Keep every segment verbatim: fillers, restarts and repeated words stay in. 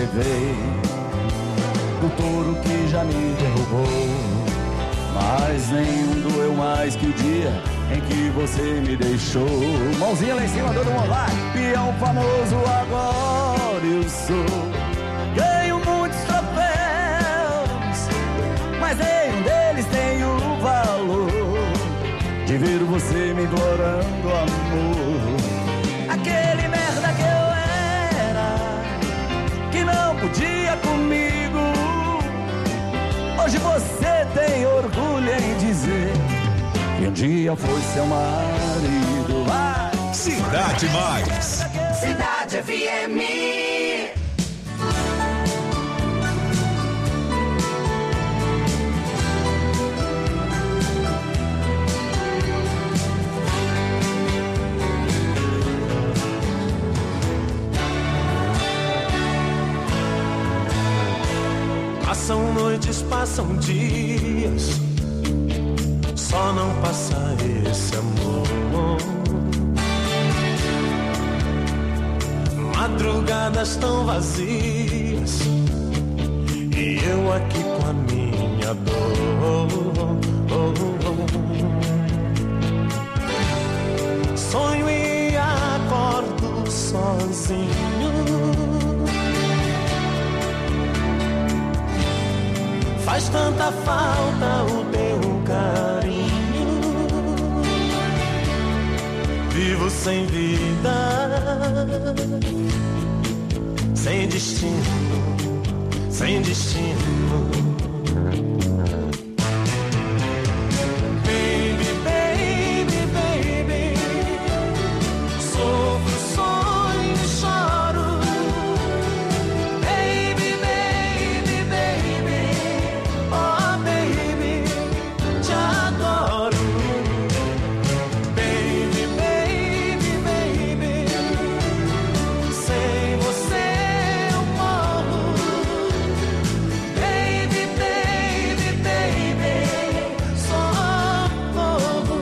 levei, do touro que já me derrubou. Mas nenhum doeu mais que o dia em que você me deixou. Mãozinha lá em cima, todo mundo vai. Peão famoso agora eu sou. Ganho muitos troféus, mas nenhum deles tem o valor de ver você me implorando amor. Aquele merda que eu era, que não podia comigo, hoje você tem orgulho em dizer que um dia foi seu marido. Vai! Cidade Mais. Cidade F M. Passam noites, passam dias, só não passa esse amor. Madrugadas tão vazias e eu aqui com a minha dor. Sonho e acordo sozinho. Faz tanta falta o teu carinho. Vivo sem vida, sem destino, sem destino. Baby, baby, baby, sofro, sonho e choro. Baby, baby, baby, oh baby, te adoro. Baby, baby, baby, sem você eu morro. Baby, baby, baby, socorro.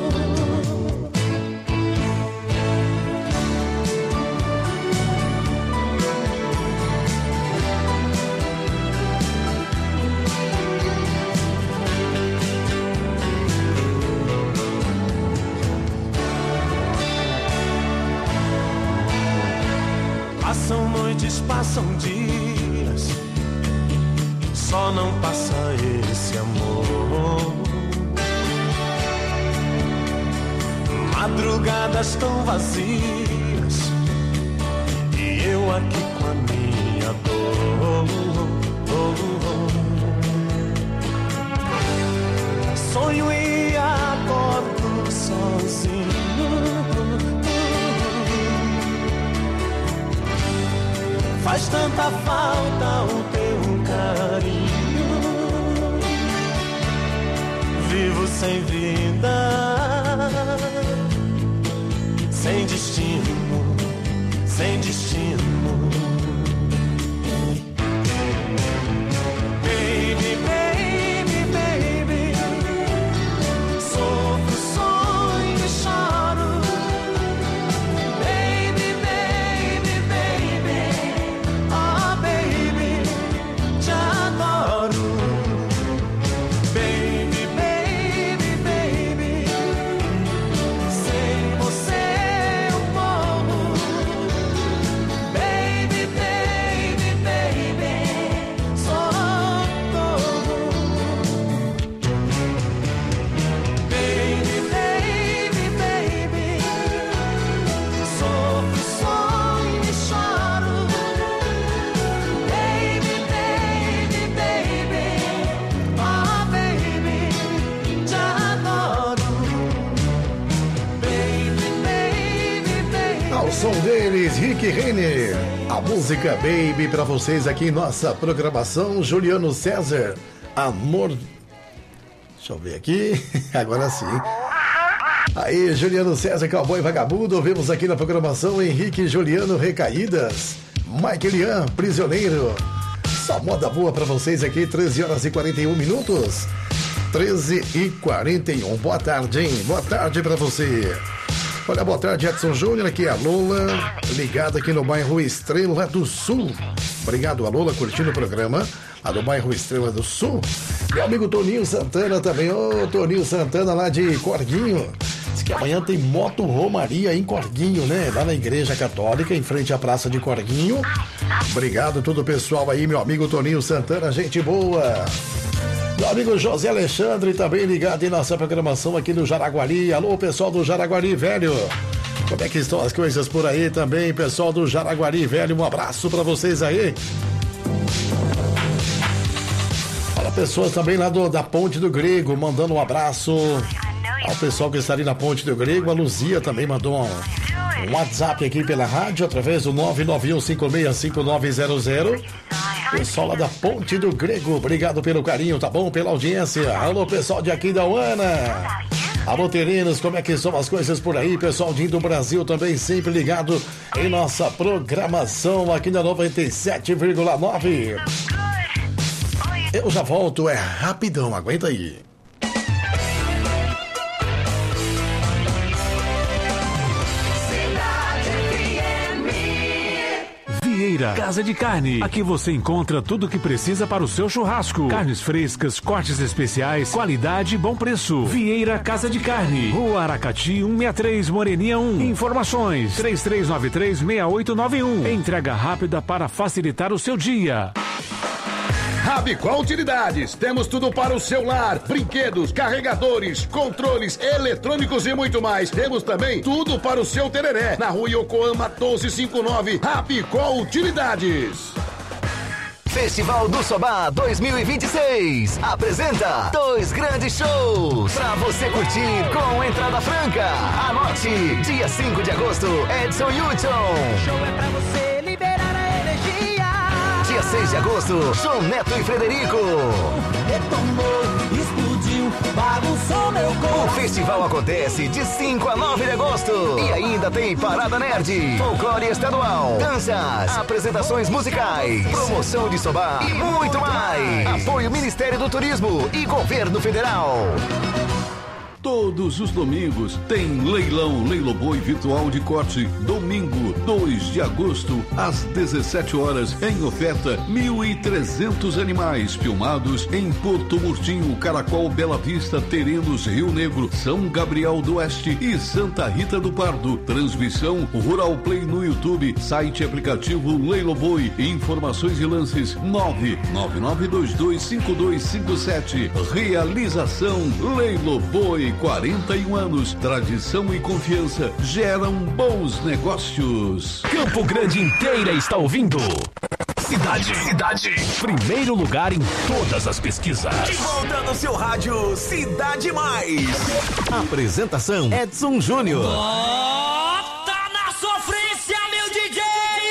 Passam noites, passam dias, só não passa esse amor. Madrugadas tão vazias e eu aqui com a minha dor. Sonho e acordo sozinho. Faz tanta falta o teu carinho. Vivo sem vida, sem destino, sem destino. Baby, baby, baby, sofro, sonho e choro. Baby, baby, baby, oh baby, te adoro. Baby, baby, baby, sem você eu morro. Baby, baby, baby, socorro. Baby, baby, baby, sofro, sonho e choro. Baby, baby, baby, oh baby, te adoro. Baby, baby, baby. Ao som deles, Rick Renner. A música Baby pra vocês aqui em nossa programação. Juliano César, Amor. Deixa eu ver aqui. Agora sim. Aí, Juliano César, Cowboy Vagabundo. Ouvimos aqui na programação Henrique e Juliano, Recaídas. Mike Elian, Prisioneiro. Só moda boa pra vocês aqui, treze horas e quarenta e um minutos. treze e quarenta e um. Boa tarde, hein? Boa tarde pra você. Olha, boa tarde, Edson Júnior, aqui é a Lola, ligada aqui no bairro Estrela do Sul. Obrigado, a Lola, curtindo o programa lá do bairro Estrela do Sul. Meu amigo Toninho Santana também. Ô, Toninho Santana lá de Corguinho. Diz que amanhã tem moto romaria em Corguinho, né? Lá na Igreja Católica, em frente à Praça de Corguinho. Obrigado todo o pessoal aí, meu amigo Toninho Santana, gente boa. Meu amigo José Alexandre também ligado em nossa programação aqui no Jaraguari. Alô, pessoal do Jaraguari Velho. Como é que estão as coisas por aí também, pessoal do Jaraguari Velho? Um abraço pra vocês aí. Olha, pessoas também lá do, da Ponte do Grego, mandando um abraço ao pessoal que está ali na Ponte do Grego. A Luzia também mandou um, um WhatsApp aqui pela rádio, através do nove nove um cinco seis cinco nove zero zero. Pessoal lá da Ponte do Grego, obrigado pelo carinho, tá bom? Pela audiência. Alô, pessoal de aqui da Uana. Alô, Terinos, como é que são as coisas por aí? Pessoal de do Brasil também sempre ligado em nossa programação aqui na noventa e sete vírgula nove. Eu já volto, é rapidão, aguenta aí. Vieira Casa de Carne. Aqui você encontra tudo o que precisa para o seu churrasco. Carnes frescas, cortes especiais, qualidade e bom preço. Vieira Casa de Carne. Rua Aracati, cento e sessenta e três, Moreninha um. Informações: três três nove três, seis oito nove um. Entrega rápida para facilitar o seu dia. Rabicó Utilidades, temos tudo para o seu lar, brinquedos, carregadores, controles, eletrônicos e muito mais. Temos também tudo para o seu tereré, na rua Yokohama doze cinquenta e nove, Rabicó Utilidades. Festival do Sobá dois mil e vinte e seis apresenta dois grandes shows pra você curtir com entrada franca. Anote, dia cinco de agosto, Edson Hudson. Show é pra você liberar a energia. Dia seis de agosto, João Neto e Frederico. Detonou, explodiu, bagunçou meu corpo. O festival acontece de cinco a nove de agosto. E ainda tem Parada Nerd, Folclore Estadual, danças, apresentações musicais, promoção de Sobá e muito mais. Apoio Ministério do Turismo e Governo Federal. Todos os domingos tem leilão Leiloboi virtual de corte. Domingo, dois de agosto, às dezessete horas, em oferta, mil e trezentos animais filmados em Porto Murtinho, Caracol, Bela Vista, Terenos, Rio Negro, São Gabriel do Oeste e Santa Rita do Pardo. Transmissão Rural Play no YouTube, site e aplicativo Leiloboi. Informações e lances nove nove nove dois dois cinco dois cinco sete. Realização Leiloboi. quarenta e um anos, tradição e confiança geram bons negócios. Campo Grande inteira está ouvindo. Cidade, cidade, primeiro lugar em todas as pesquisas. De volta no seu rádio Cidade Mais. Apresentação Edson Júnior. Bota na sofrência, meu D J!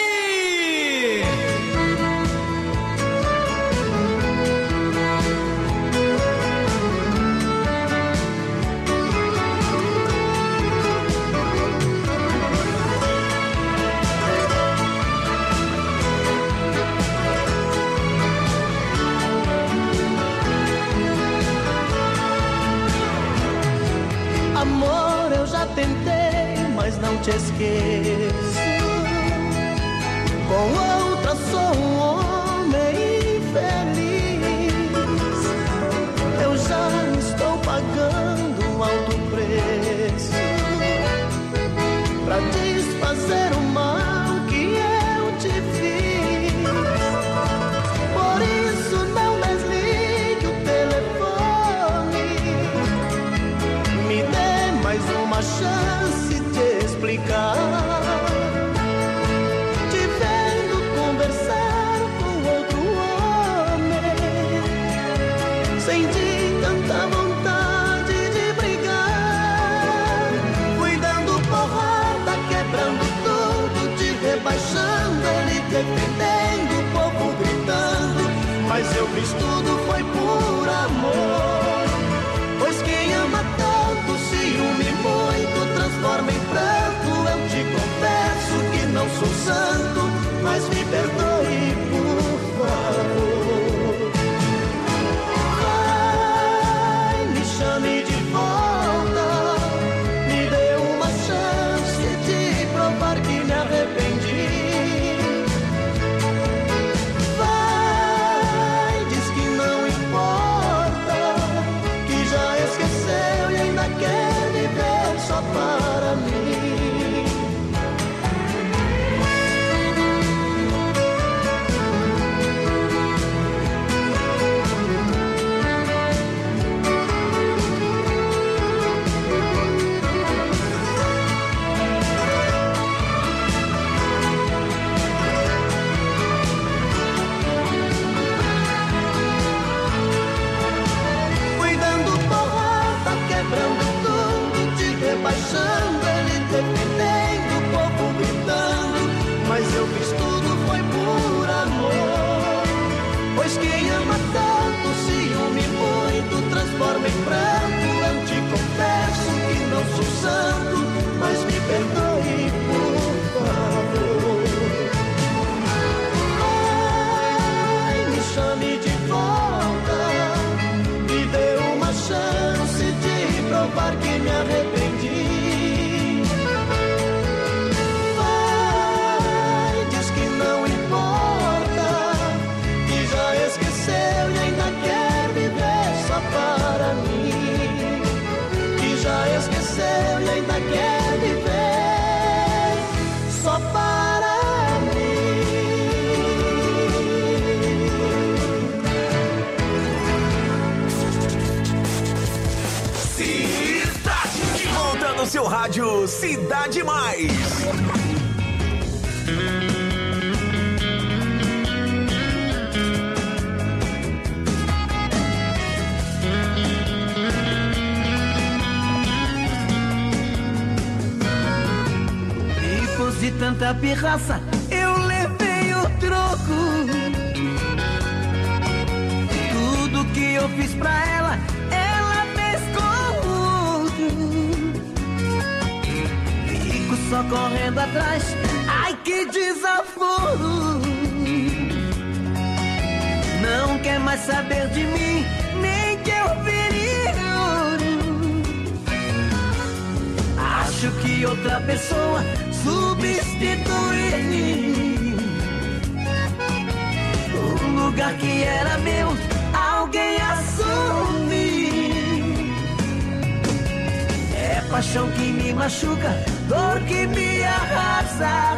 Amor, eu já tentei, mas não te esqueço. Com outra sou um homem infeliz. Eu já estou pagando um alto preço pra desfazer o mal que eu te fiz. Por isso não desligue o telefone. Me dê mais uma chance de explicar. Te vendo conversar com outro homem, senti tanta vontade de brigar. Fui dando porrada, quebrando tudo, te rebaixando, ele defendendo, o povo gritando. Mas eu fiz tudo, foi por amor. Pois quem ama tanto, ciúme muito, transforma em pranto. Eu te confesso que não sou santo, mas me perdoe, por favor. Vai, me chame de volta, me dê uma chance de provar que me arrependi. rádio Cidade Mais. Depois de tanta pirraça, eu levei o troco. Tudo que eu fiz pra ela, ela fez com outro. Fico só correndo atrás, ai que desaforo. Não quer mais saber de mim, nem que eu vire ouro. Acho que outra pessoa substituir o lugar que era meu, alguém assumir. É paixão que me machuca, dor que me arrasa.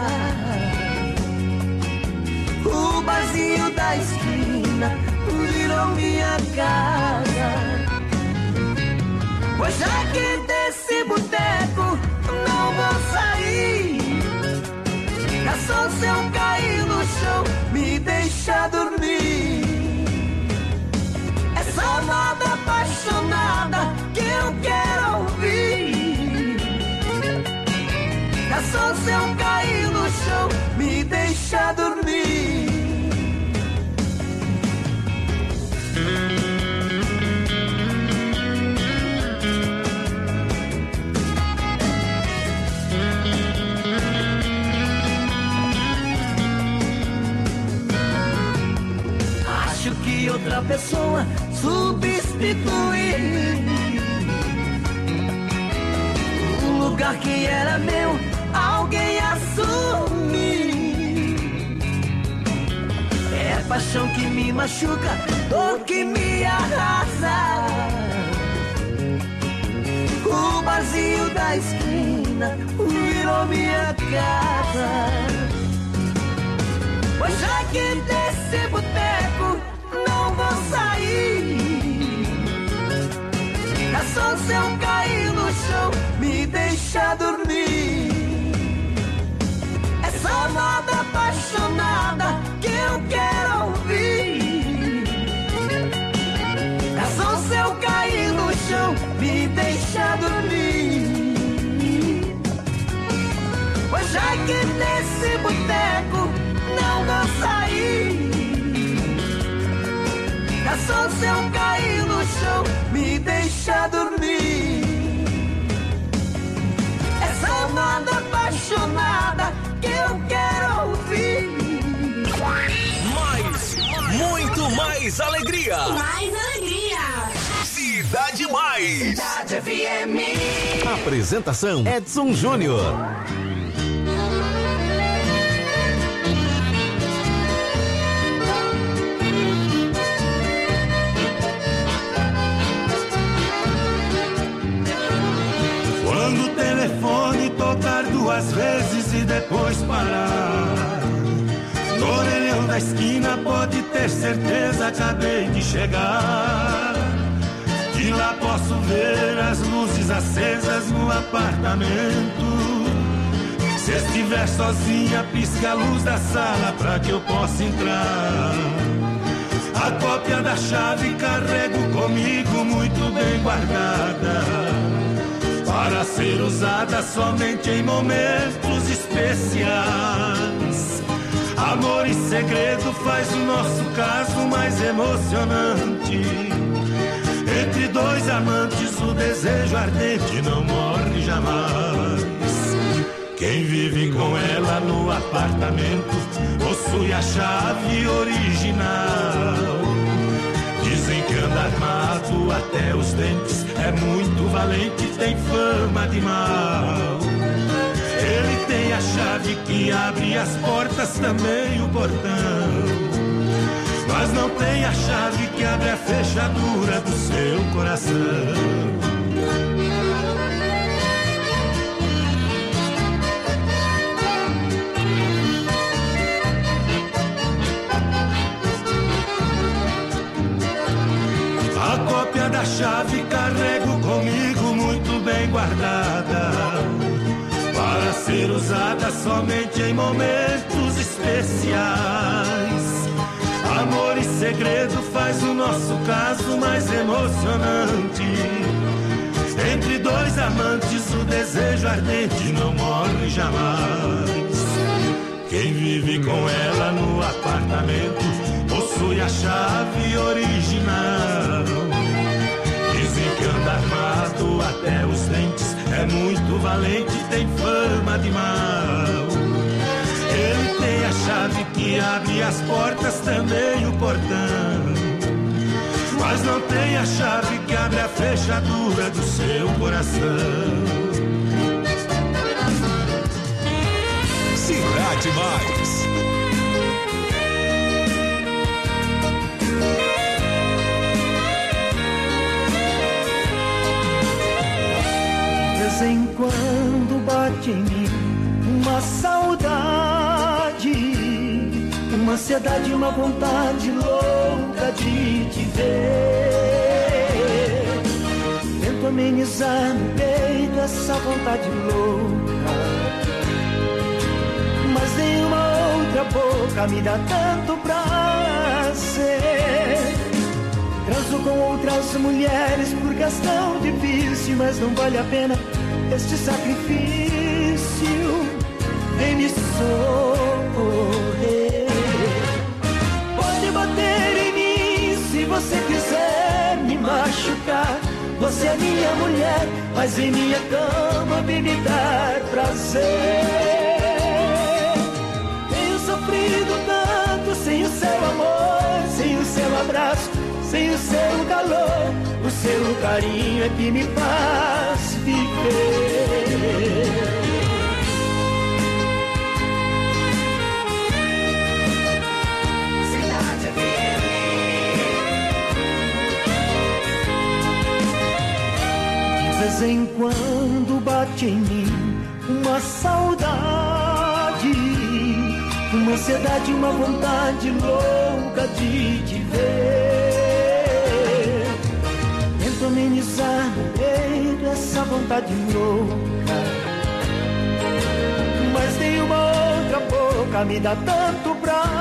O barzinho da esquina virou minha casa. Pois já que desse boteco não vou sair, é só se eu cair no chão, me deixa dormir. É só moda apaixonada que eu quero ouvir. É só se eu cair no chão, me deixa dormir. Que outra pessoa substituir o lugar que era meu, alguém assumir. É paixão que me machuca, dor que me arrasa. O barzinho da esquina virou minha casa. Pois já que desse boteco não vou sair, é só se eu cair no chão, me deixa dormir. É só moda apaixonada que eu quero ouvir. É só se eu cair no chão, me deixa dormir. Pois já que nesse boteco não vou sair, é só se eu cair no chão, me deixa dormir. Essa moda apaixonada que eu quero ouvir. Mais, muito mais alegria. Mais alegria. Cidade Mais. Cidade F M. Apresentação Edson Júnior. Quando o telefone tocar duas vezes e depois parar, no orelhão da esquina pode ter certeza, acabei de chegar. De lá posso ver as luzes acesas no apartamento. Se estiver sozinha, pisca a luz da sala pra que eu possa entrar. A cópia da chave carrego comigo muito bem guardada, para ser usada somente em momentos especiais. Amor e segredo faz o nosso caso mais emocionante. Entre dois amantes o desejo ardente não morre jamais. Quem vive com ela no apartamento possui a chave original. Dizem que anda armado até os dentes, é muito valente, tem fama de mal. Ele tem a chave que abre as portas, também o portão, mas não tem a chave que abre a fechadura do seu coração. A cópia da chave carrego comigo muito bem guardada. para ser usada somente em momentos especiais. Amor e segredo faz o nosso caso mais emocionante. Entre dois amantes o desejo ardente não morre jamais. Quem vive com ela no apartamento possui a chave original. Dizem que anda armado até os dentes, é muito valente, tem fama de mal. Ele tem a chave que abre as portas, também o portão, mas não tem a chave que abre a fechadura do seu coração. Cidade Mais. De vez em quando bate em mim uma saudade, uma ansiedade, uma vontade louca de te ver. Tento amenizar no peito essa vontade louca, mas nenhuma outra boca me dá tanto prazer. Transo com outras mulheres por questão de vício, mas não vale a pena este sacrifício. Vem me socorrer. Pode bater em mim se você quiser me machucar. Você é minha mulher, mas em minha cama vem me dar prazer. Tenho sofrido tanto sem o seu amor, sem o seu abraço, sem o seu calor. O seu carinho é que me faz viver. De vez em quando bate em mim uma saudade, uma ansiedade, uma vontade louca de te ver. Tento amenizar no peito essa vontade louca, mas nenhuma outra boca me dá tanto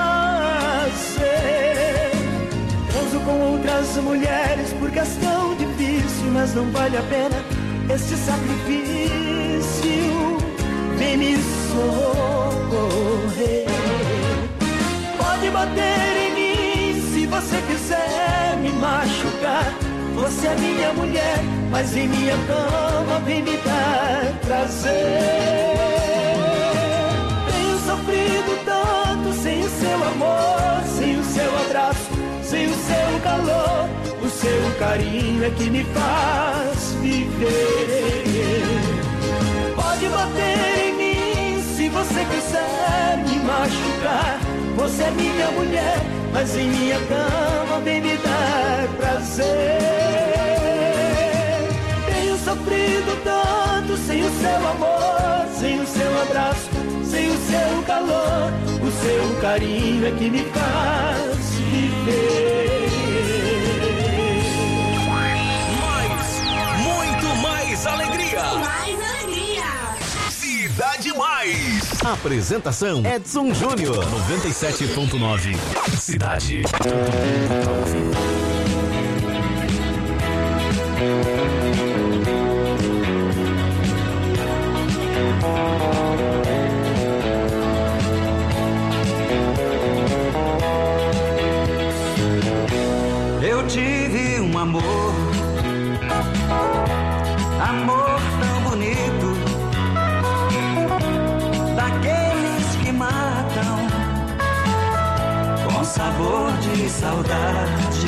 prazer. Transo com outras mulheres por questão de vício, mas não vale a pena este sacrifício. Vem me socorrer. Pode bater em mim se você quiser me machucar. Você é minha mulher, mas em minha cama vem me dar prazer. Tenho sofrido tanto sem o seu amor, sem o seu abraço, sem o seu calor. O seu carinho é que me faz viver. Pode bater em mim se você quiser me machucar. Você é minha mulher, mas em minha cama vem me dar prazer. Tenho sofrido tanto sem o seu amor, sem o seu abraço, sem o seu calor. O seu carinho é que me faz viver. Mais, muito mais alegria. Mais alegria. Cidade Mais. Apresentação Edson Júnior. noventa e sete ponto nove. Cidade. Eu tive um amor, amor tão bonito, daqueles que matam com sabor de saudade.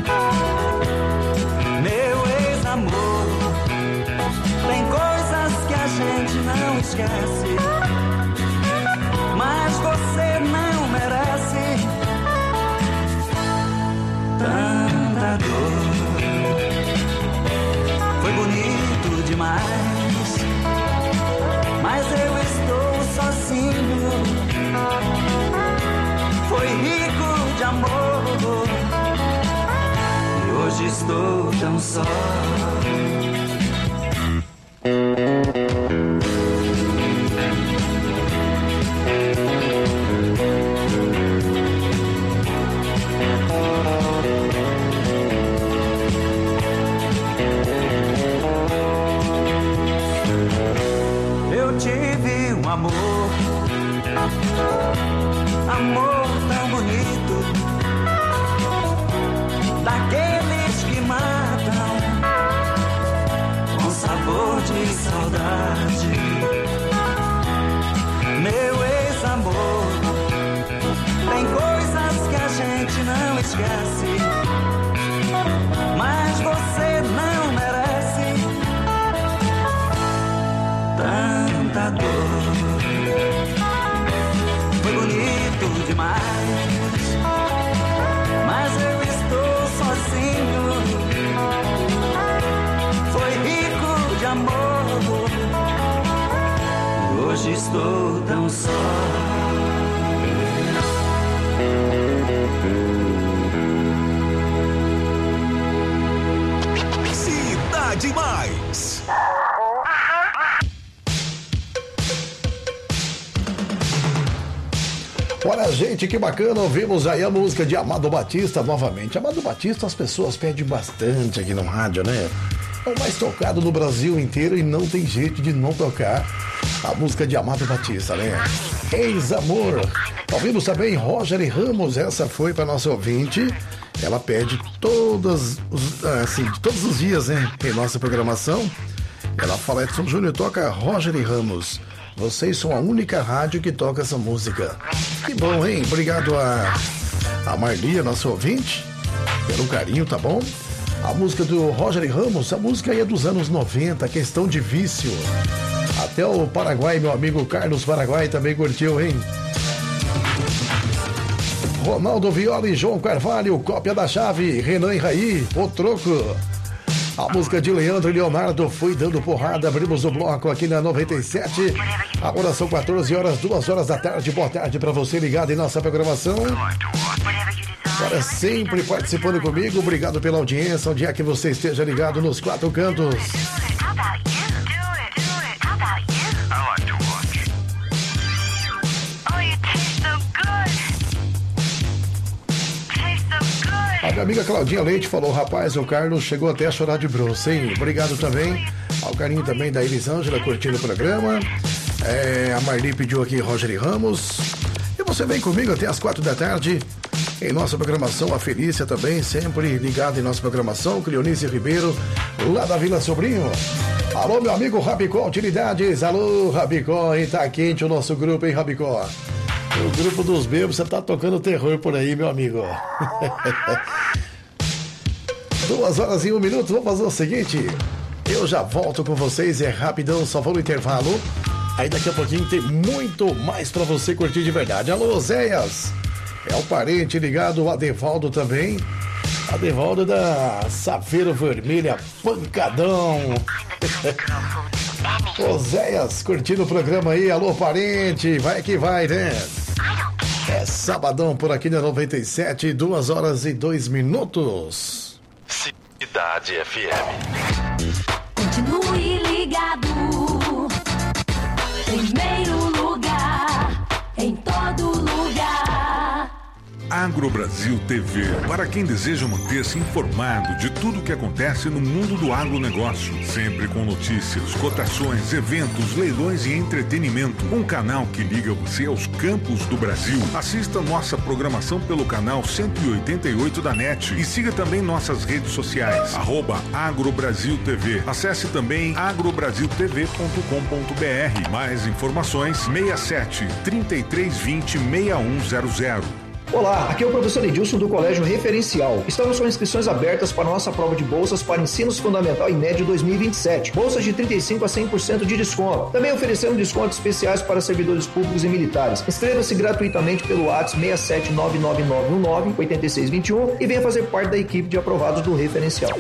Meu ex-amor, tem coisas que a gente não esquece, mas você não merece tanta dor. Foi bonito demais, mas eu estou sozinho. Foi rico de amor e hoje estou tão só. e saudade. Meu ex-amor, tem coisas que a gente não esquece, mas você não merece tanta dor. Foi bonito demais, mas eu estou sozinho. Foi rico de amor, hoje estou tão só. Cidade Mais. Olha, gente, que bacana, ouvimos aí a música de Amado Batista novamente. Amado Batista as pessoas pedem bastante aqui no rádio, né? É o mais tocado no Brasil inteiro e não tem jeito de não tocar a música de Amado Batista, né? Ex-amor. Ouvimos também Roger e Ramos, essa foi para nossa ouvinte. Ela pede todas os, assim, todos os dias, né, em nossa programação. Ela fala, Edson Júnior, toca Roger e Ramos. Vocês são a única rádio que toca essa música. Que bom, hein? Obrigado a, a Marli, a nossa ouvinte, pelo carinho, tá bom? A música do Roger e Ramos, a música aí é dos anos noventa, Questão de Vício. Até o Paraguai, meu amigo Carlos Paraguai também curtiu, hein? Ronaldo Viola e João Carvalho, Cópia da Chave, Renan e Raí, O Troco. A música de Leandro e Leonardo, Fui Dando Porrada, abrimos o bloco aqui na noventa e sete. Agora são quatorze horas, duas horas da tarde. Boa tarde para você ligado em nossa programação. Agora sempre participando comigo, obrigado pela audiência, onde é que você esteja ligado nos quatro cantos. A minha amiga Claudinha Leite falou, rapaz, o Carlos chegou até a chorar de bronze, hein? Obrigado também ao carinho também da Elisângela curtindo o programa. É, a Marli pediu aqui Roger e Ramos. E você vem comigo até as quatro da tarde em nossa programação. A Felícia também, sempre ligada em nossa programação. Cleonice Ribeiro, lá da Vila Sobrinho. Alô, meu amigo Rabicó Utilidades. Alô, Rabicó, hein? Tá quente o nosso grupo, hein, Rabicó? O grupo dos bebos, você tá tocando terror por aí, meu amigo. Duas horas e um minuto, vamos fazer o seguinte. Eu já volto com vocês, é rapidão, só vou no intervalo. Aí daqui a pouquinho tem muito mais pra você curtir de verdade. Alô, Zéias. É o parente ligado, o Adevaldo também. Adevaldo da Safeiro Vermelha, pancadão. Ô, Zéias, curtindo o programa aí. Alô, parente, vai que vai, né? É sabadão por aqui na noventa e sete, duas horas e dois minutos. Cidade F M. Continue ligado. Primeiro lugar, em todo lugar. Agrobrasil T V, para quem deseja manter-se informado de tudo o que acontece no mundo do agronegócio, sempre com notícias, cotações, eventos, leilões e entretenimento. Um canal que liga você aos campos do Brasil. Assista nossa programação pelo canal cento e oitenta e oito da NET e siga também nossas redes sociais, arroba Agrobrasil T V. Acesse também agrobrasil t v ponto com ponto b r. Mais informações, seis sete, três três dois zero, seis um zero zero. Olá, aqui é o professor Edilson do Colégio Referencial. Estamos com inscrições abertas para a nossa prova de bolsas para ensinos fundamental e médio dois mil e vinte e sete. Bolsas de trinta e cinco por cento a cem por cento de desconto. Também oferecemos descontos especiais para servidores públicos e militares. Inscreva-se gratuitamente pelo WhatsApp seis sete nove nove nove um nove oito seis dois um e venha fazer parte da equipe de aprovados do Referencial.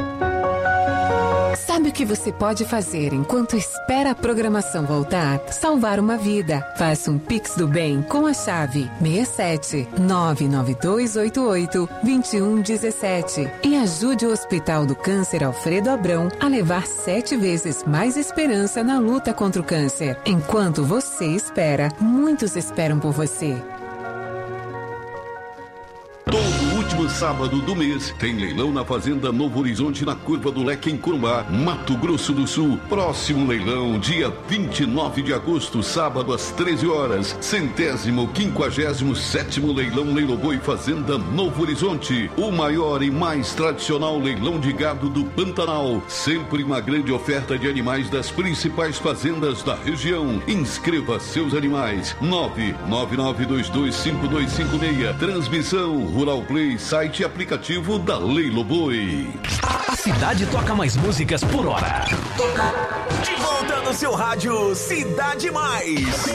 Sabe o que você pode fazer enquanto espera a programação voltar? Salvar uma vida. Faça um Pix do Bem com a chave seis sete nove nove dois oito oito dois um um sete e ajude o Hospital do Câncer Alfredo Abrão a levar sete vezes mais esperança na luta contra o câncer. Enquanto você espera, muitos esperam por você. Todo último último sábado do mês, tem leilão na Fazenda Novo Horizonte, na Curva do Leque, em Corumbá, Mato Grosso do Sul. Próximo leilão, dia vinte e nove de agosto, sábado às treze horas. Centésimo, quinquagésimo sétimo leilão Leilão Boi Fazenda Novo Horizonte. O maior e mais tradicional leilão de gado do Pantanal. Sempre uma grande oferta de animais das principais fazendas da região. Inscreva seus animais. nove nove nove dois dois cinco dois cinco seis. Transmissão Rural Play, site e aplicativo da Leilão Boi. A cidade toca mais músicas por hora. De volta no seu rádio Cidade Mais.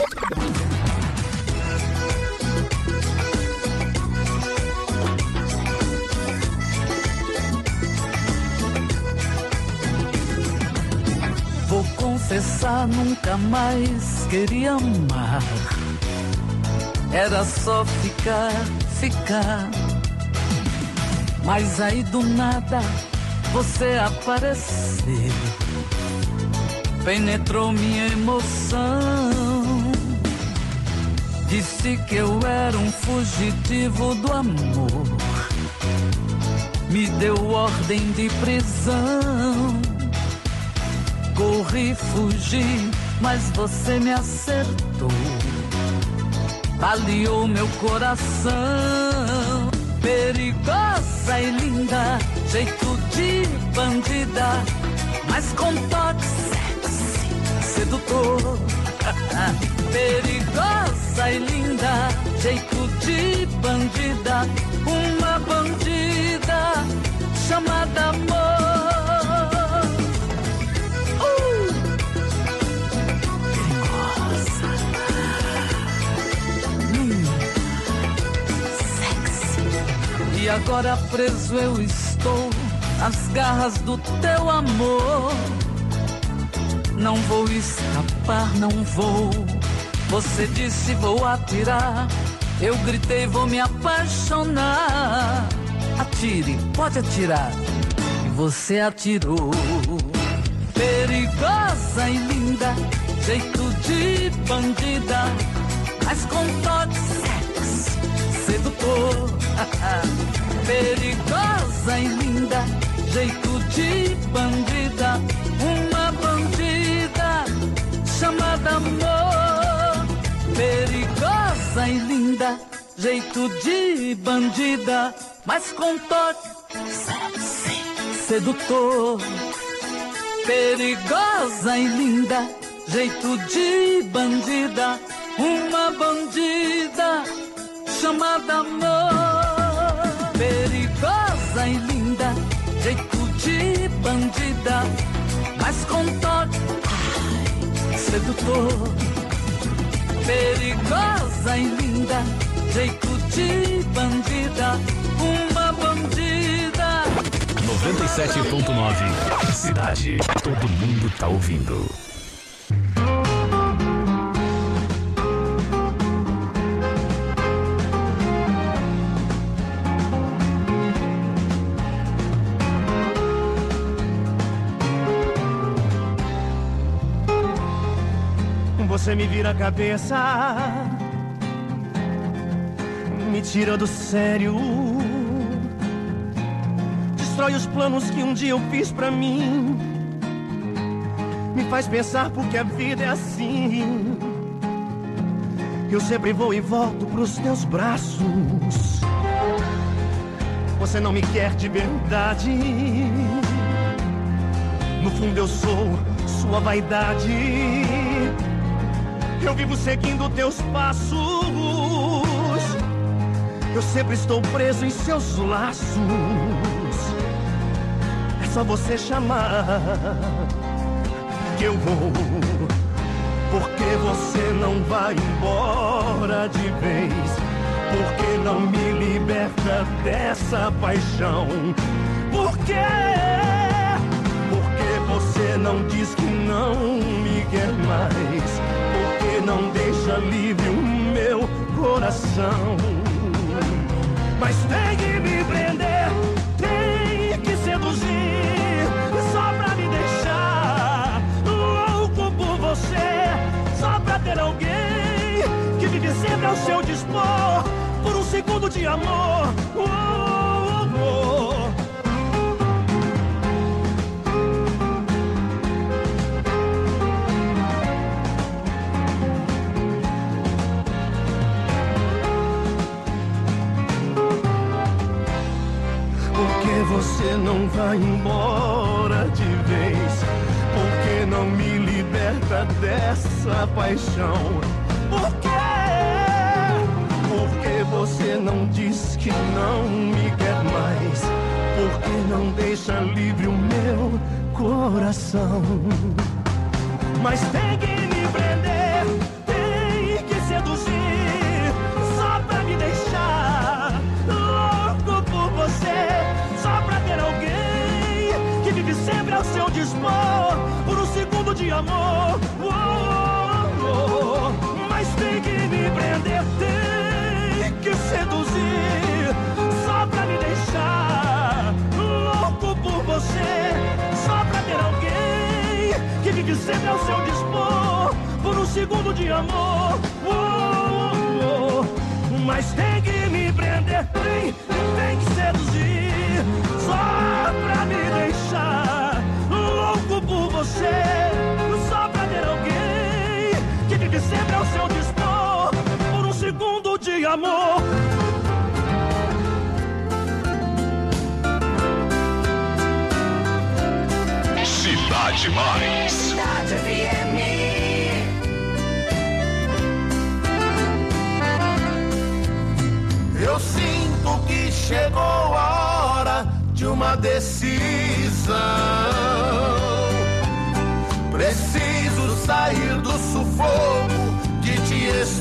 Vou confessar, nunca mais queria amar. Era só ficar, ficar. Mas aí do nada você apareceu, penetrou minha emoção. Disse que eu era um fugitivo do amor, me deu ordem de prisão. Corri, fugi, mas você me acertou, baleou meu coração. Perigosa e linda, jeito de bandida, mas com toque sexy, sedutor. Perigosa e linda, jeito de bandida, uma bandida chamada amor. E agora preso eu estou nas garras do teu amor. Não vou escapar, não vou. Você disse vou atirar, eu gritei vou me apaixonar. Atire, pode atirar. E você atirou. Perigosa e linda, jeito de bandida, mas com toque sexy, sedutor. Perigosa e linda, jeito de bandida, uma bandida chamada amor. Perigosa e linda, jeito de bandida, mas com toque sexy, sedutor. Perigosa e linda, jeito de bandida, uma bandida chamada amor. Perigosa e linda, jeito de bandida, mas com toque ai, sedutor. Perigosa e linda, jeito de bandida, uma bandida. noventa e sete ponto nove Cidade. Todo mundo tá ouvindo. Você me vira a cabeça, me tira do sério, destrói os planos que um dia eu fiz pra mim, me faz pensar porque a vida é assim. Eu sempre vou e volto pros teus braços. Você não me quer de verdade, no fundo eu sou sua vaidade. Eu vivo seguindo teus passos, eu sempre estou preso em seus laços. É só você chamar que eu vou, porque você não vai embora de vez, porque não me liberta dessa paixão. Por quê? Porque você não diz que não me quer mais, porque não deixa livre o meu coração. Mas tem que me prender, tem que seduzir, só pra me deixar louco por você, só pra ter alguém que vive sempre ao seu dispor, por um segundo de amor. Oh, Por que você não vai embora de vez? Por que não me liberta dessa paixão? Por quê? Por que você não diz que não me quer mais? Por que não deixa livre o meu coração? Mas tem que me prender, tem que seduzir, só pra me deixar louco por você, só pra ter alguém que vive sempre ao seu dispor, por um segundo de amor. Oh, oh, oh. Mas tem que me prender, tem que seduzir, só pra me deixar louco por você, só pra ter alguém que vive sempre ao seu dispor, por um segundo de amor. Oh, oh, oh. Mas tem que me prender, tem, tem que seduzir, só pra me deixar louco por você, só pra ter alguém que vive sempre ao seu dispor, por um segundo de amor. Cidade Mais. Cidade F M. Eu sinto que chegou a hora de uma decisão. Preciso sair do sufoco de te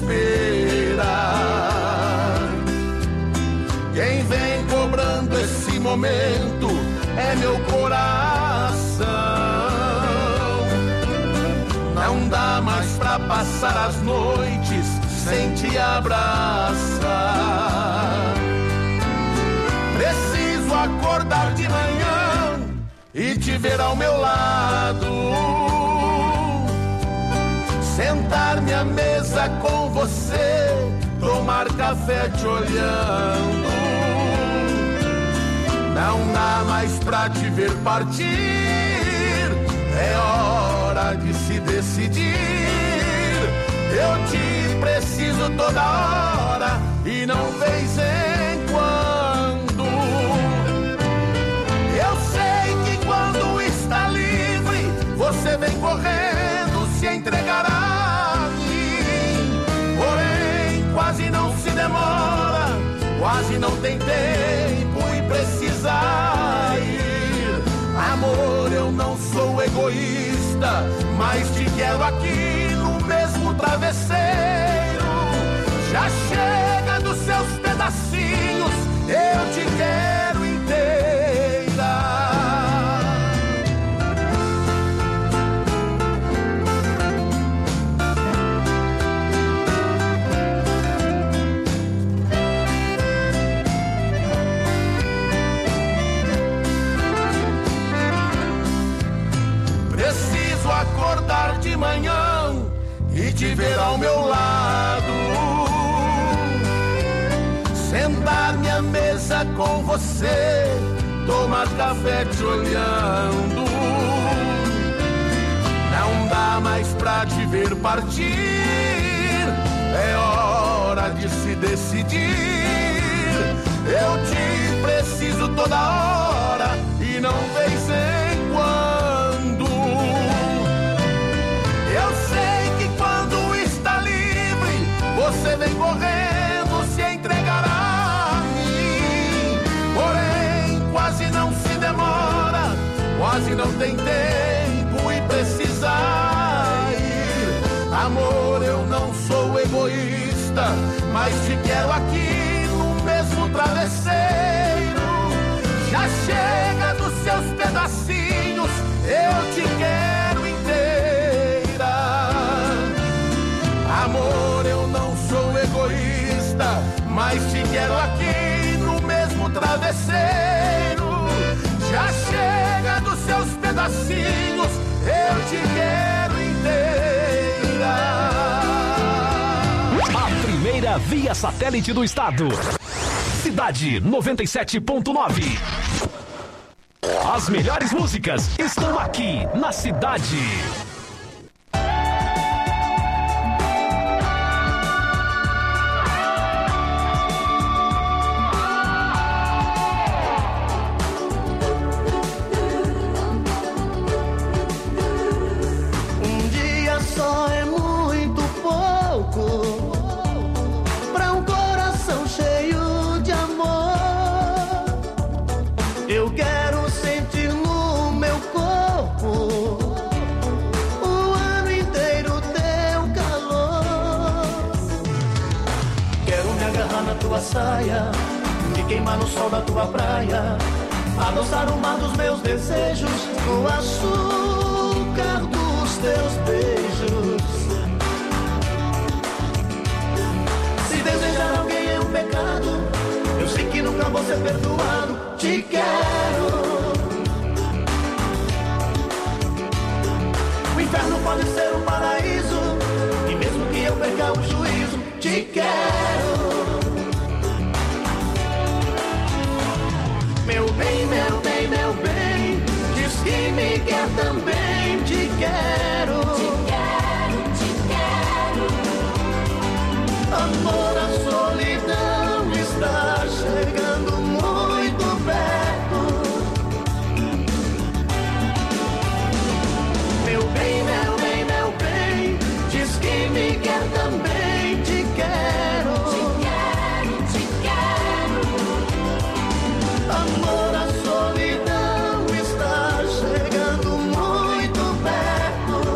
esperar. Quem vem cobrando esse momento é meu coração. Não dá mais pra passar as noites sem te abraçar. Preciso acordar de manhã e te ver ao meu lado, sentar-me à mesa com você, tomar café te olhando. Não dá mais pra te ver partir, é hora de se decidir. Eu te preciso toda hora e não vez em quando. Eu sei que quando está livre, você vem correndo se entregar a mim. Porém, quase não se demora, quase não tem tempo e precisa ir. Amor, eu não sou egoísta, mas te quero aqui no mesmo travesseiro. Já chega dos seus pedacinhos, eu te quero inteira. Preciso acordar de manhã e te ver ao meu lado, sentar-me à mesa com você, tomar café te olhando. Não dá mais pra te ver partir, é hora de se decidir. Eu te preciso toda hora e não vez em quando. Eu sei que quando está livre, você vem correndo se entregar a mim. Porém, quase não se demora, quase não tem tempo e precisa ir. Amor, eu não sou egoísta, mas te quero aqui no mesmo travesseiro. Já chega dos seus pedacinhos, eu te quero inteira. Amor, eu não sou egoísta, mas te quero aqui no mesmo travesseiro. Já chega dos seus pedacinhos, eu te quero inteira. A primeira via satélite do estado. Cidade noventa e sete ponto nove. As melhores músicas estão aqui na Cidade. Eu quero sentir no meu corpo o ano inteiro teu calor. Quero me agarrar na tua saia, me queimar no sol da tua praia, adoçar o mar dos meus desejos, no açúcar dos teus beijos. Se desejar alguém é um pecado, eu sei que nunca vou ser perdoado. Te quero. O inferno pode ser um paraíso, e mesmo que eu perca o juízo, te quero. Meu bem, meu bem, meu bem, diz que me quer também. Te quero. Te quero, te quero. Amor, a solidão está chegando muito perto. Meu bem, meu bem, meu bem, diz que me quer também. Te quero. Te quero, te quero. Amor, a solidão está chegando muito perto.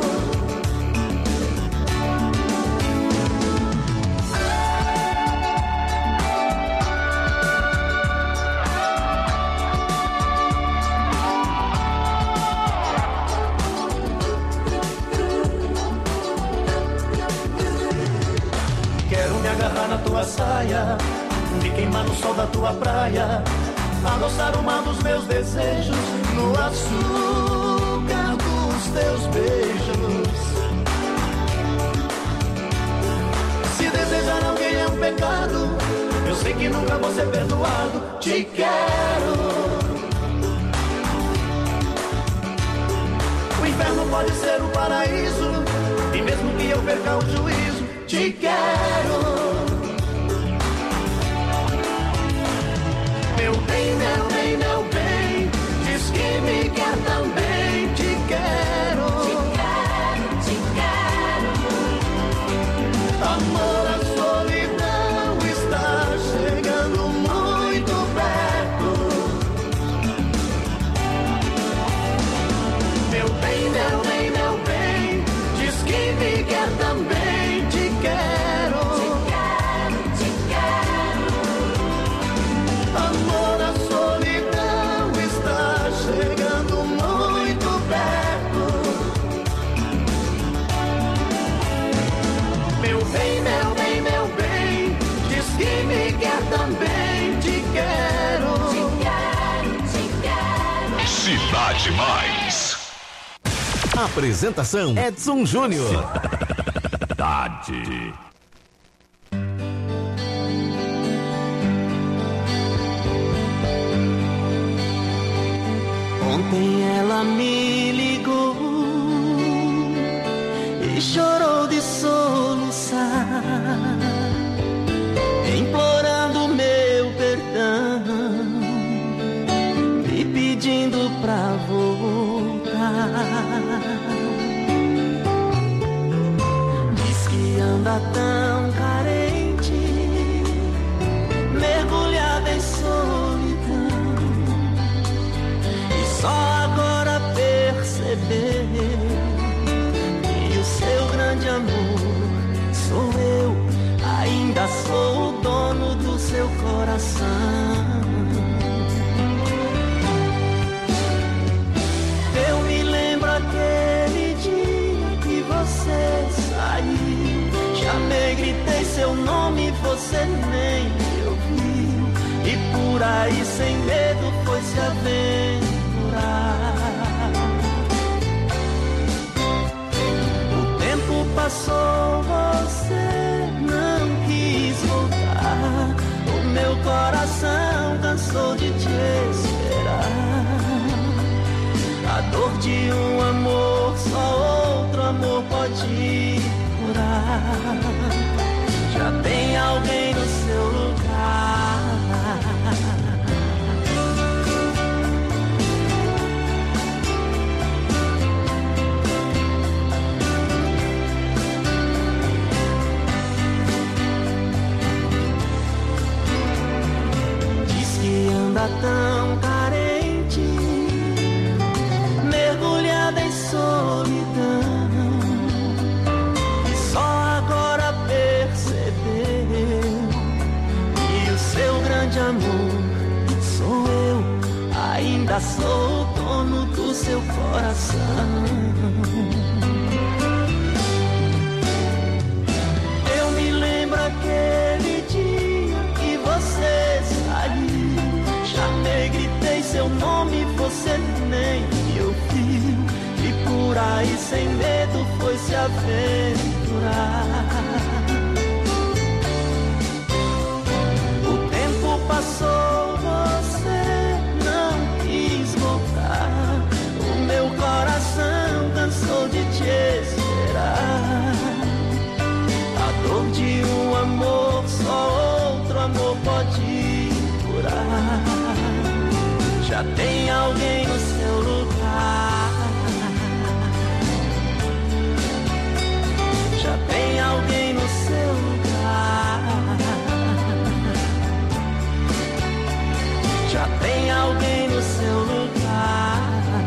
Quero me agarrar na tua saia, me queimar no sol da tua praia, adoçar o mar dos meus desejos, no açúcar dos teus beijos. Se desejar alguém é um pecado, eu sei que nunca vou ser perdoado. Te quero. O inferno pode ser um paraíso, e mesmo que eu perca o juízo, te quero. Meu bem, meu bem, meu bem, diz que me quer também. Te quero. Te quero, te quero. Amor, a solidão está chegando muito perto. Meu bem, meu bem, meu bem, diz que me quer também. Te quero. Te quero, te quero. Amor, a solidão está chegando muito perto. Meu bem, meu bem, meu bem, diz que me quer também. Te quero. Te quero, te quero. Cidade Mais. Apresentação Edson Júnior. Cidade. Ontem ela me ligou e chorou de soluçar, implorando meu perdão e pedindo pra voltar. Diz que anda tão carente, mergulhada em solidão, só agora perceber que o seu grande amor sou eu. Ainda sou o dono do seu coração. Eu me lembro aquele dia que você saiu, chamei, gritei seu nome, você nem me ouviu, e por aí sem medo foi se aventurar. O tempo passou, você não quis voltar, o meu coração cansou de te esperar. A dor de um amor só outro amor pode curar. Já tem alguém no seu lugar. Diz que anda tão carente, ainda sou o dono do seu coração. Eu me lembro aquele dia que você saiu, chamei, gritei seu nome, você nem me ouviu, e por aí sem medo foi se aventurar. O tempo passou, você não quis voltar, o meu coração cansou de te esperar. A dor de um amor só outro amor pode curar. Já tem alguém no seu lugar, já tem alguém no seu lugar, já tem alguém no seu lugar,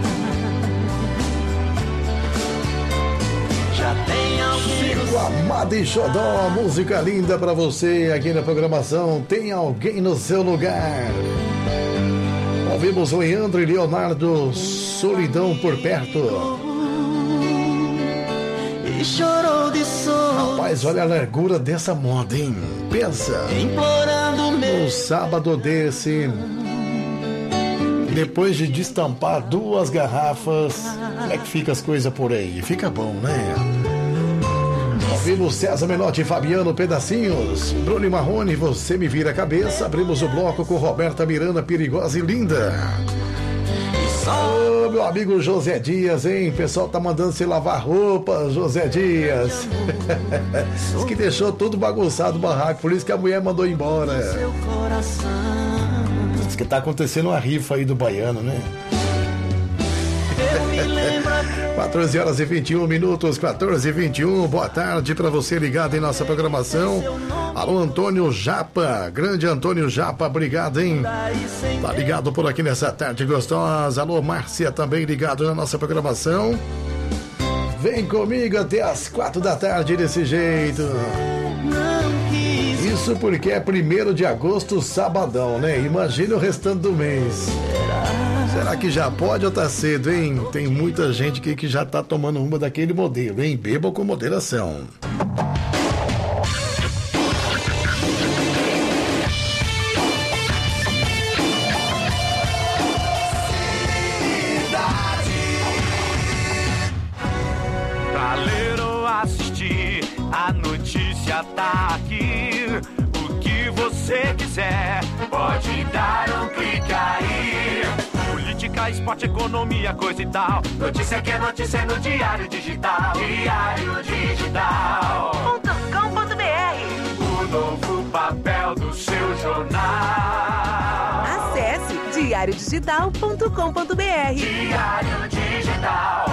já tem alguém no Chico Amado e Xodó, música linda pra você aqui na programação. Tem alguém no seu lugar. Ouvimos Leandro e Leonardo, Solidão por Perto. E chorou de sono. Rapaz, olha a largura dessa moda, hein? Pensa. Implorando num sábado desse, depois de destampar duas garrafas, como é que fica as coisas por aí? Fica bom, né? Ouvimos César Menotti e Fabiano, Pedacinhos. Bruno e Marrone, Você Me Vira a Cabeça. Abrimos o bloco com Roberta Miranda, Perigosa e Linda. Ô, oh, meu amigo José Dias, hein? O pessoal tá mandando se lavar roupa, José Dias. Diz que deixou tudo bagunçado o barraco, por isso que a mulher mandou embora. Diz que tá acontecendo uma rifa aí do baiano, né? quatorze horas e vinte e um minutos, quatorze e vinte e um. Boa tarde para você ligado em nossa programação. Alô, Antônio Japa, grande Antônio Japa, obrigado, hein? Tá ligado por aqui nessa tarde gostosa. Alô, Márcia, também ligado na nossa programação. Vem comigo até as quatro da tarde desse jeito. Isso porque é primeiro de agosto, sabadão, né? Imagina o restante do mês. Será que já pode ou tá cedo, hein? Tem muita gente aqui que já tá tomando uma daquele modelo, hein? Beba com moderação. Pra ler ou assistir, a notícia tá aqui. O que você quiser, pode dar um clique aí. Política, esporte, economia, coisa e tal. Notícia que é notícia no Diário Digital. Diário Digital ponto com ponto b r. O novo papel do seu jornal. Acesse diário digital ponto com ponto b r. Diário Digital.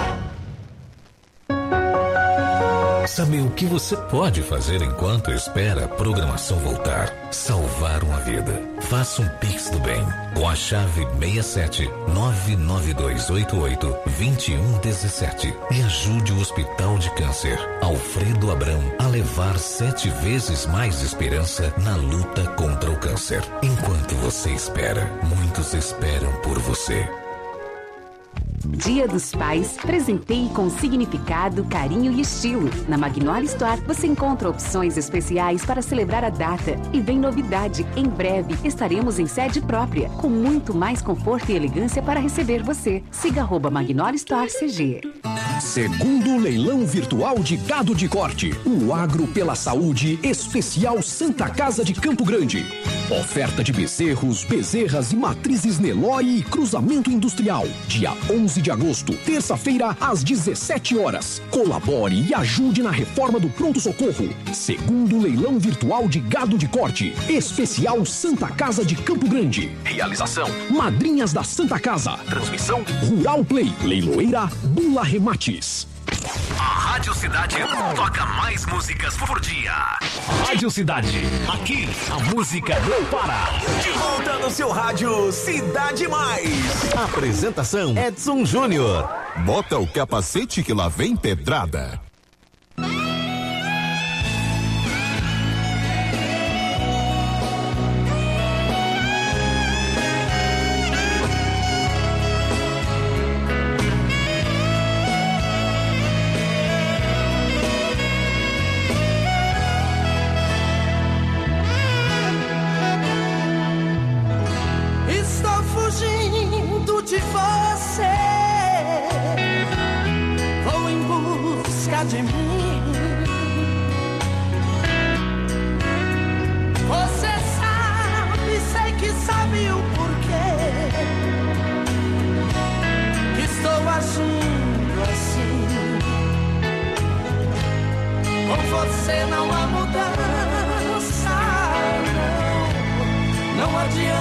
Sabe o que você pode fazer enquanto espera a programação voltar? Salvar uma vida. Faça um Pix do Bem com a chave seis sete nove nove dois oito oito dois um um sete e ajude o Hospital de Câncer Alfredo Abrão a levar sete vezes mais esperança na luta contra o câncer. Enquanto você espera, muitos esperam por você. Dia dos Pais, presenteie com significado, carinho e estilo. Na Magnolia Store você encontra opções especiais para celebrar a data. E vem novidade, em breve estaremos em sede própria, com muito mais conforto e elegância para receber você. Siga arroba Magnolia Store C G. Segundo leilão virtual de gado de corte, o Agro pela Saúde Especial Santa Casa de Campo Grande. Oferta de bezerros, bezerras e matrizes Nelore e cruzamento industrial. Dia onze de agosto, terça-feira, às dezessete horas. Colabore e ajude na reforma do pronto-socorro. Segundo leilão virtual de gado de corte, Especial Santa Casa de Campo Grande. Realização: Madrinhas da Santa Casa. Transmissão: Rural Play. Leiloeira Bula Remates. A Rádio Cidade toca mais músicas por dia. Rádio Cidade, aqui a música não para. De volta no seu rádio Cidade Mais. Apresentação: Edson Júnior. Bota o capacete que lá vem pedrada.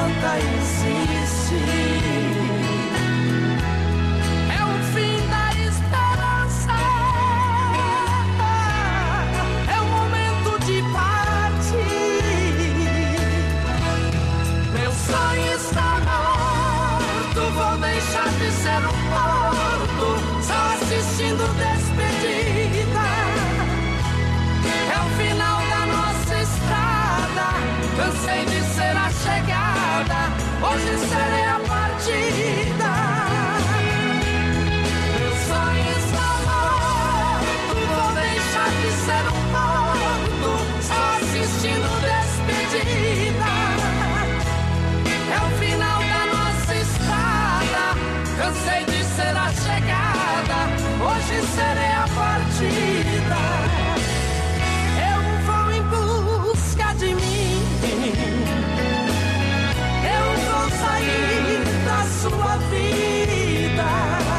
adianta insistir. É o fim da esperança, é o momento de partir. Meu sonho está morto, vou deixar de ser um morto, só assistindo despedida. É o final da nossa estrada, cansei de ser a chegada, hoje serei a partida. Meu sonho está morto, vou deixar de ser um morto, só assistindo despedida. É o final da nossa estrada, cansei de ser a chegada, hoje serei a partida. Eu vou em busca de mim, eu vou sair da sua vida.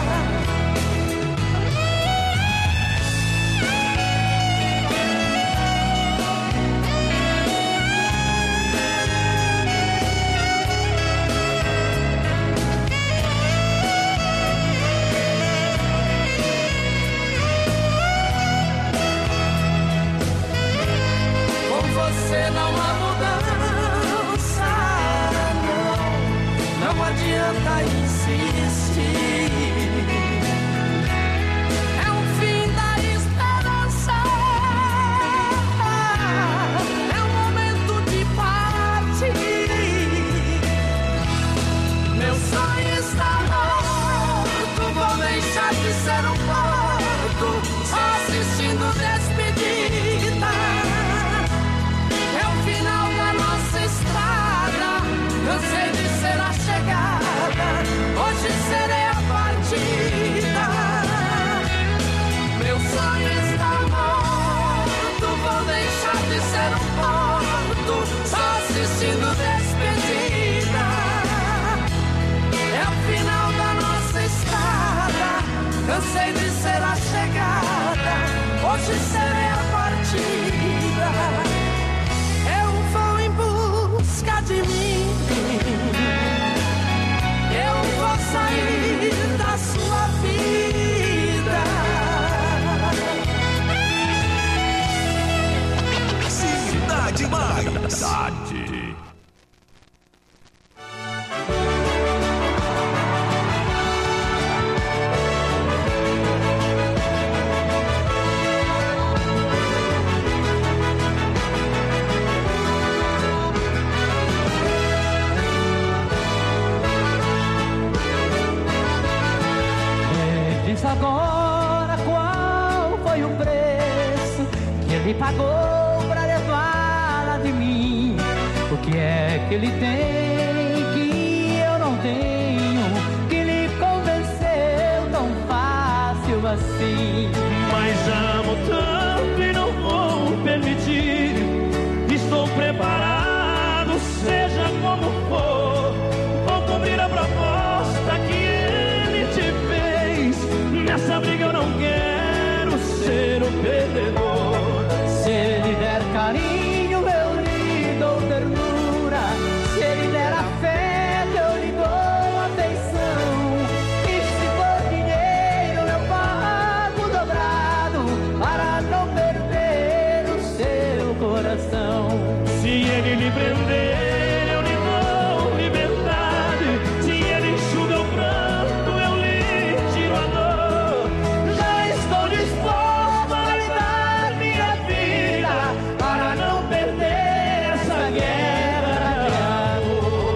Com você não há mudança, não, não adianta insistir. É o fim da esperança, é o momento de partir. Meu sonho está morto, vou deixar de ser um morto, só assistindo despedida. É o final da nossa estrada, cansei de ser a chegada, hoje serei a partida. Meu sonho está morto, vou deixar de ser um morto, só assistindo despedida. É o final da nossa estrada, cansei de ser a chegada, hoje serei a partida. Eu vou em busca de mim, eu vou sair da sua vida. Cidade Mais. Cidade. Diz agora qual foi o preço que ele pagou pra levá-la de mim. O que é que ele tem que eu não tenho, que lhe convenceu tão fácil assim? Mas amo tanto e não vou permitir. Estou preparado, seja como for. Vou cumprir a proposta que ele te fez. Nessa briga eu não quero ser o perdedor. Se ele der carinho, eu lhe dou ternura. Se ele der afeto, eu lhe dou atenção. E se for dinheiro, eu pago dobrado para não perder o seu coração. Se ele lhe prender, eu lhe dou liberdade. Se ele enxuga o pranto, eu lhe tiro a dor. Já estou disposto a lhe dar minha vida para não perder essa guerra de amor.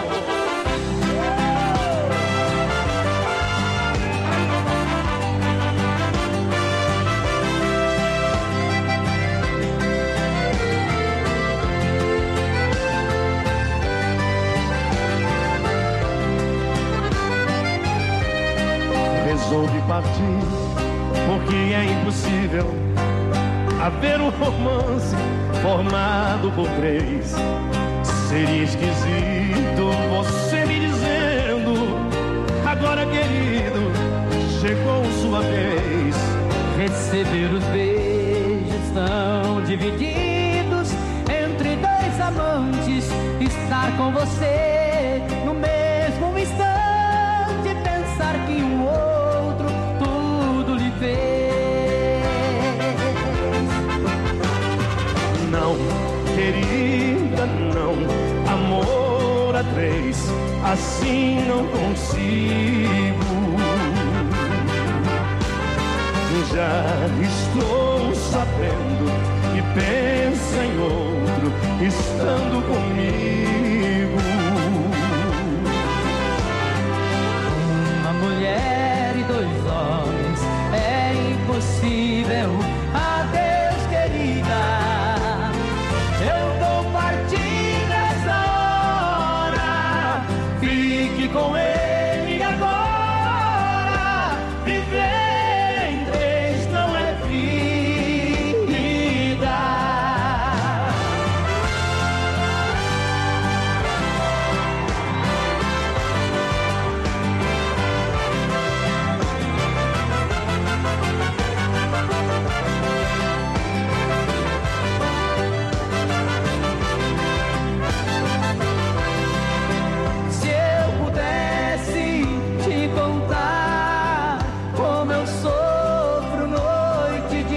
Resolvi partir, porque é impossível haver um romance formado por três. Seria esquisito você me dizendo: agora, querido, chegou sua vez. Receber os beijos tão divididos entre dois amantes, estar com você no mesmo instante, pensar que um outro tudo lhe fez. Não, querida, não, amor a três, assim não consigo. Já estou sabendo que pensa em outro, estando comigo. Uma mulher e dois homens é impossível. Adeus, querida, eu tô partindo essa hora. Fique com ele agora. Viver em três não é vida. Se eu pudesse te contar como eu sofro noite e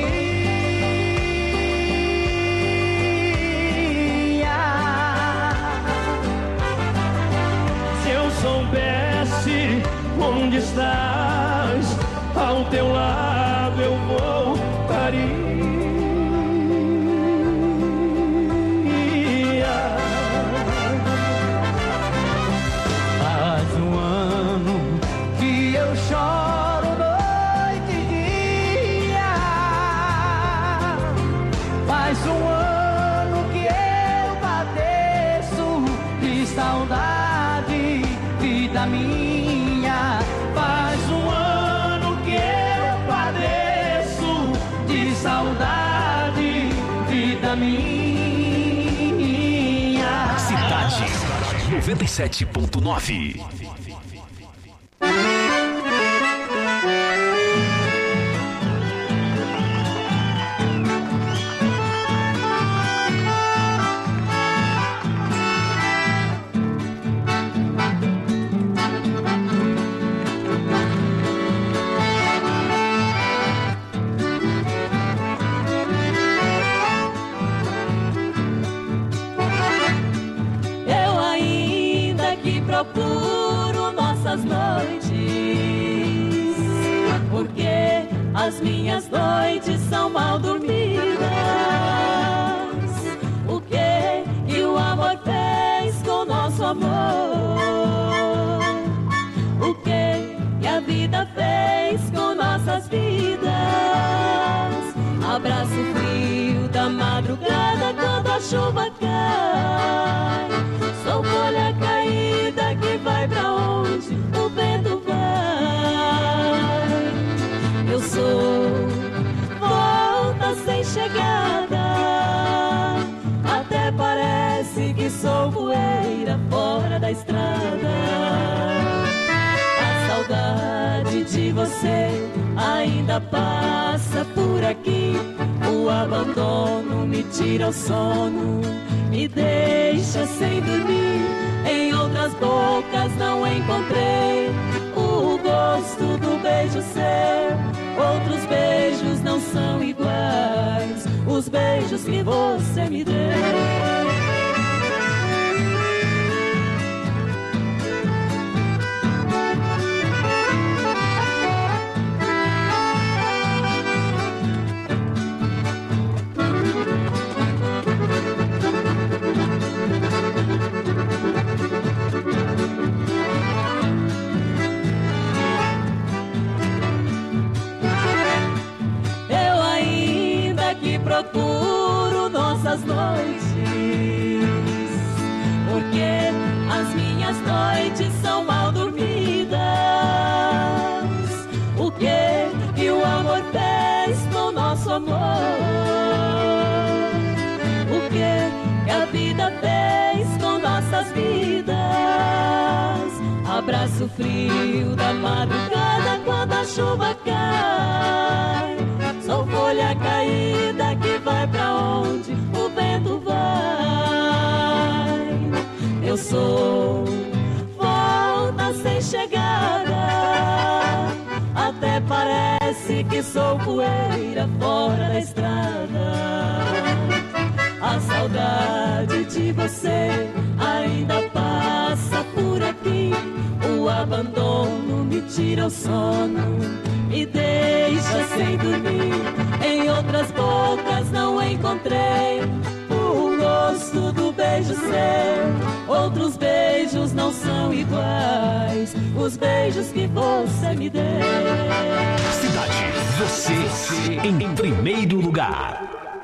dia. Se eu soubesse onde estás, ao teu lado eu voltaria. Faz um ano que eu choro noite e dia. Faz um ano que eu padeço de saudade, vida minha. Faz um ano que eu padeço de saudade, vida minha. Cidade noventa e sete ponto nove. Eu ainda que procuro nossas noites, porque as minhas noites são mal dormidas. O que que o amor fez com nosso amor? O que que a vida fez com nossas vidas? Abraço frio da madrugada quando a chuva cai. Sou folha caída que vai pra onde o vento vai. Eu sou volta sem chegada. Até parece que sou poeira fora da estrada. A saudade de você ainda passa por aqui. O abandono me tira o sono, me deixa sem dormir. Em outras bocas não encontrei o gosto do beijo seu. Outros beijos não são iguais os beijos que você me deu. Eu ainda que procuro nossas noites, porque as minhas noites são mal dormidas. O que que o amor fez com nosso amor? O que que a vida fez com nossas vidas? Abraço frio da madrugada quando a chuva cai. Sou folha caída que vai pra onde o vento vai. eu sou. Volta sem chegada, até parece que sou poeira fora da estrada. A saudade de você ainda passa por aqui. O abandono me tira o sono, me deixa sem dormir. Em outras bocas não encontrei o gosto do beijo seu. Outros beijos não são iguais os beijos que você me deu. Cidade, você em primeiro lugar.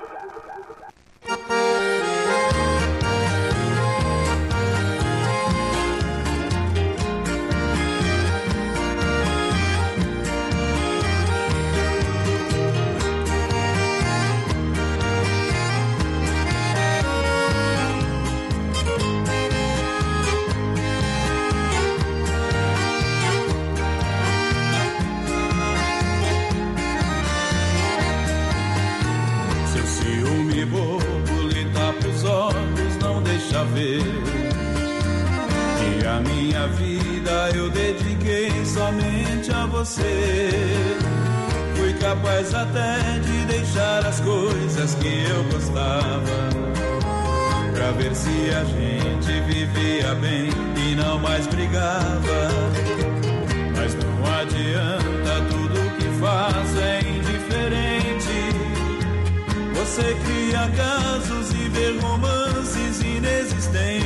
Ver que a minha vida eu dediquei somente a você. Fui capaz até de deixar as coisas que eu gostava, pra ver se a gente vivia bem e não mais brigava. Mas não adianta, tudo que faz é indiferente. Você cria casos e vê romances inexistentes.